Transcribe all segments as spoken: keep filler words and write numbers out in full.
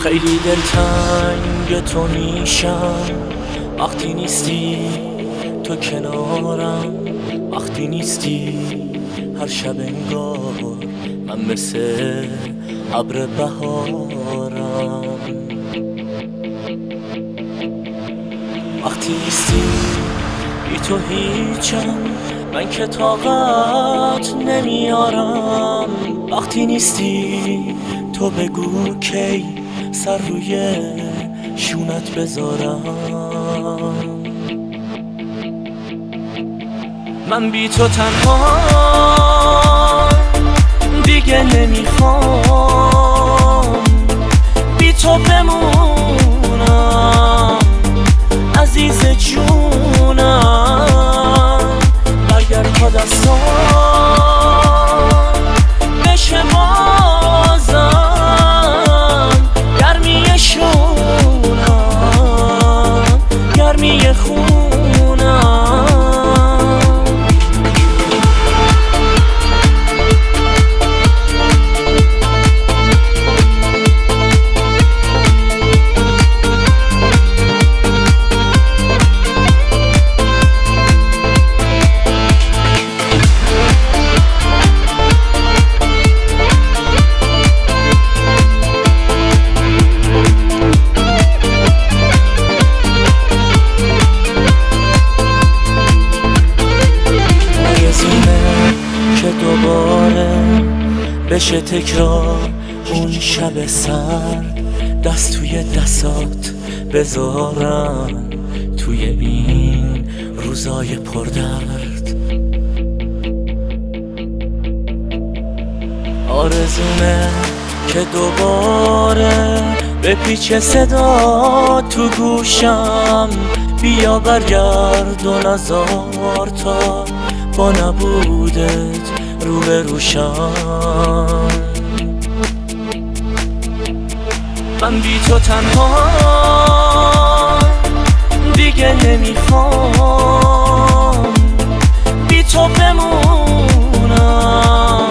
خیلی دلتنگ تو میشم وقتی نیستی تو کنارم، وقتی نیستی هر شب انگار من مثل ابر بهارم. وقتی نیستی بی تو هیچم، من که طاقت نمیارم. وقتی نیستی تو بگو کی سر روی شونت بذارم. من بی تو تنها دیگه نمیخوام، بی تو بمونم عزیز جونم. برگرد تا دستان بشه بازم گرمی شونم، گرمی خونم. بشه تکرار اون شب سرد، دست توی دستات بذارم توی این روزای پردرد. آرزومه که دوباره به پیچ صدا تو گوشم بیا برگردون هزار تا با نبودت رو به روشم. من بی تو تنها دیگه نمیخوام، بی تو بمونم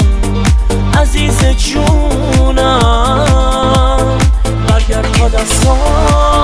عزیز جونم. برگرد تا دستان